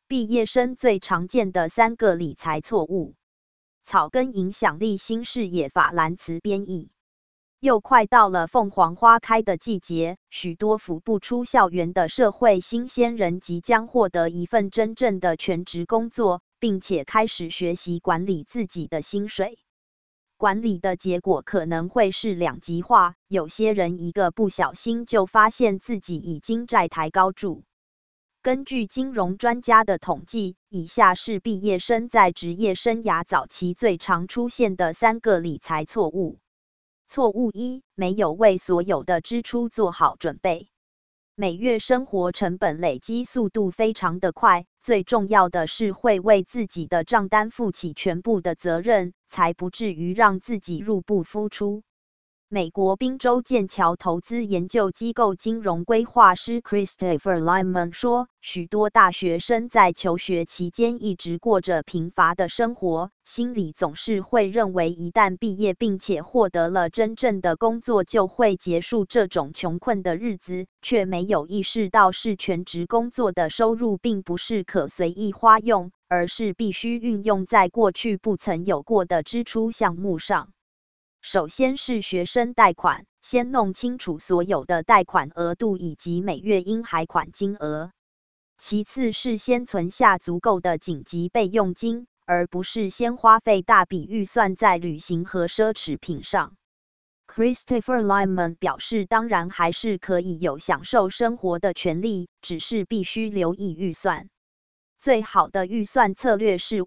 毕业生最常见的3个理财错误。草根影响力新视野法兰茨编译。又快到了凤凰花开的季节，许多辅不出校园的社会新鲜人即将获得一份真正的全职工作，并且开始学习管理自己的薪水。管理的结果可能会是两极化，有些人一个不小心就发现自己已经债台高筑。根据金融专家的统计，以下是毕业生在职业生涯早期最常出现的3个理财错误。错误1：没有为所有的支出做好准备。每月生活成本累积速度非常的快，最重要的是会为自己的账单负起全部的责任，才不至于让自己入不敷出。美国宾州剑桥投资研究机构金融规划师 Christopher Lyman 说，许多大学生在求学期间一直过着贫乏的生活，心里总是会认为一旦毕业并且获得了真正的工作就会结束这种穷困的日子，却没有意识到是全职工作的收入并不是可随意花用，而是必须运用在过去不曾有过的支出项目上。首先是学生贷款，先弄清楚所有的贷款额度以及每月应还款金额。其次是先存下足够的紧急备用金，而不是先花费大笔预算在旅行和奢侈品上。Christopher Lyman 表示，当然还是可以有享受生活的权利，只是必须留意预算。最好的预算策略是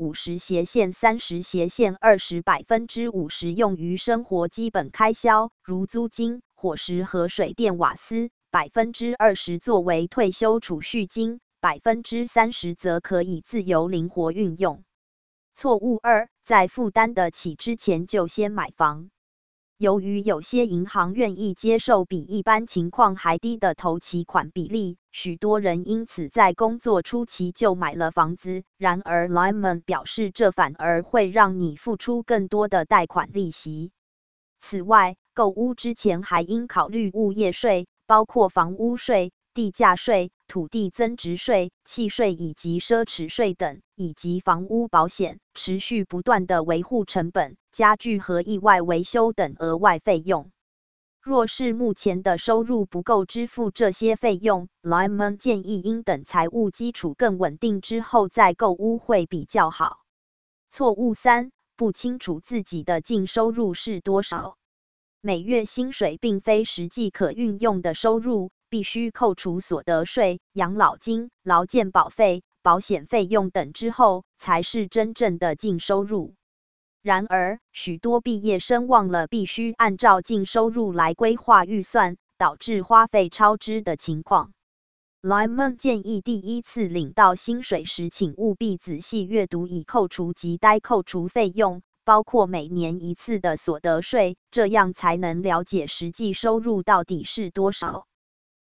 50/30/20%，50%用于生活基本开销，如租金、伙食和水电瓦斯，20%作为退休储蓄金，30%则可以自由灵活运用。错误2：在负担得起之前就先买房。由于有些银行愿意接受比一般情况还低的头期款比例，许多人因此在工作初期就买了房子。然而 Lyman 表示，这反而会让你付出更多的贷款利息。此外，购屋之前还应考虑物业税，包括房屋税、地价税、土地增值税、契税以及奢侈税等，以及房屋保险、持续不断的维护成本、家具和意外维修等额外费用。若是目前的收入不够支付这些费用， Lyman 建议应等财务基础更稳定之后再购屋会比较好。错误3：不清楚自己的净收入是多少。每月薪水并非实际可运用的收入，必须扣除所得税、养老金、劳健保费、保险费用等之后，才是真正的净收入。然而，许多毕业生忘了必须按照净收入来规划预算，导致花费超支的情况。Lyman 建议第一次领到薪水时，请务必仔细阅读已扣除及待扣除费用，包括每年一次的所得税，这样才能了解实际收入到底是多少。